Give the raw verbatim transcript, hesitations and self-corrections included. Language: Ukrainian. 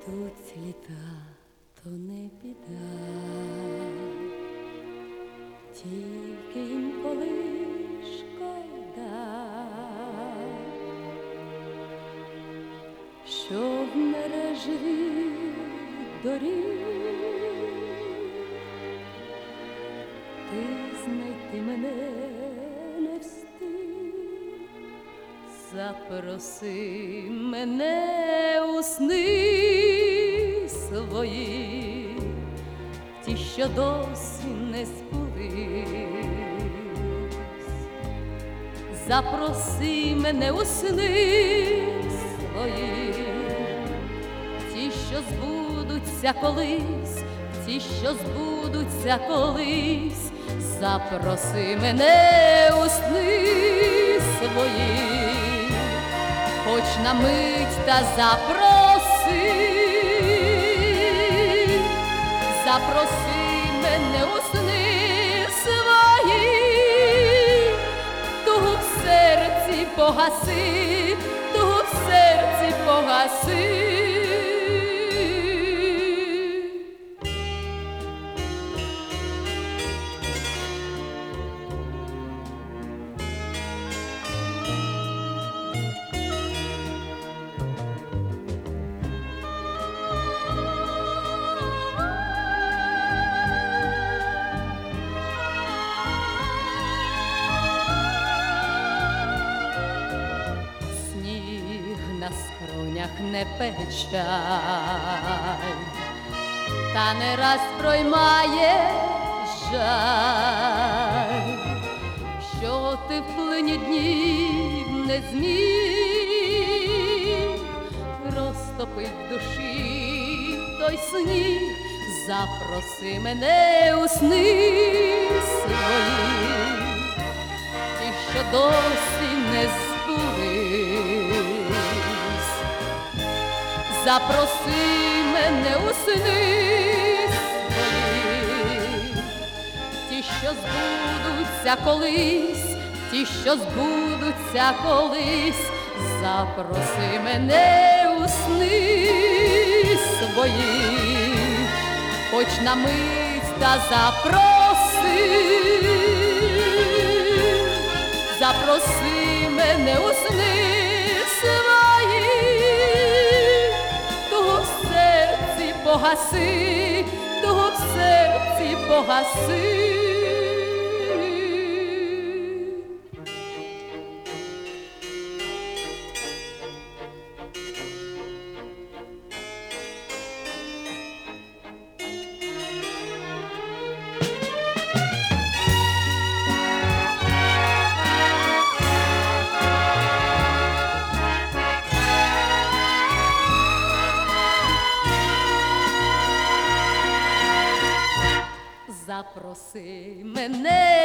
Тут літа, то не біда, тільки інколи шкода, що в мережі доріг ти знайти мене не встиг. Запроси мене у сни свої, ті, що досі не збулись. Запроси мене у сни свої, ті, що збудуться колись, ті, що збудуться колись. Запроси мене у сни свої, хоч на мить та запроси, запроси мене у сни свої, тугу в серці погаси, тугу в серці погаси. На скронях не печаль, та не раз проймає жаль, що ти в плині днів не зміг розтопить в душі той сніг. Запроси мене у сни свої, ті, що досі не збулись. Запроси мене у сни свої, ті, що збудуться колись, ті, що збудуться колись. Запроси мене у сни свої, хоч на мить та запроси, запроси мене у сни свої, тугу в серці погаси, тугу в серці погаси. Запроси мене